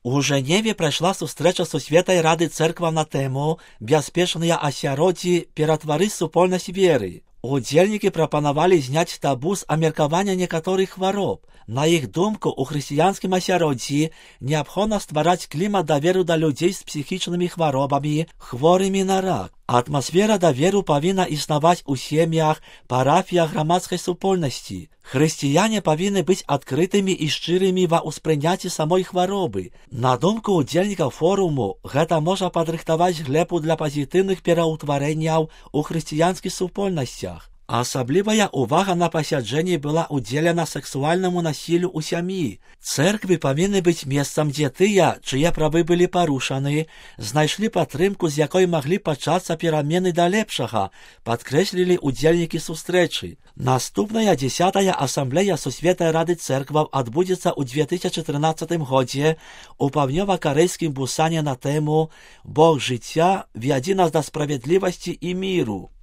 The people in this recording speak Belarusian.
У Женеве пройшла сустрэча Сусветнай Рады Церкваў на тэму «Бяспечныя асяроддзі ператварыць супольнасць веры». Удзельнікі прапанавалі зняць табу з абмеркавання некаторых хвароб. На іх думку, у хрысціянскім асяроддзі неабходна ствараць клімат даверу да людзей з псіхічнымі хваробамі, хворымі на рак. Атмасфера даверу павінна існаваць у сем'ях, парафіях грамадскай супольнасці. Хрысціяне павінны быць адкрытымі і шчырымі ва ўспрыняцці самой хваробы. На думку удзельнікаў форуму, гэта можа падрыхтаваць глебу для пазітыўных пераўтварэнняў у хрысціянскіх супольнасцях. Асаблівая увага на пасяджэнні была ўдзелена сексуальнаму насіллю ў сям'і. Цэрквы павінны быць месцам, дзе тыя, чые правы былі парушаны, знайшлі падтрымку, з якой маглі пачацца перамены да лепшага, падкрэслілі удзельнікі сустрэчы. Наступная 10-я асамблея Сусветнай Рады Церкваў адбудзецца ў 2013 годзе у паўднёва-карэйскім Бусане на тэму «Бог жыцця, вядзі нас да справядлівасці і міру».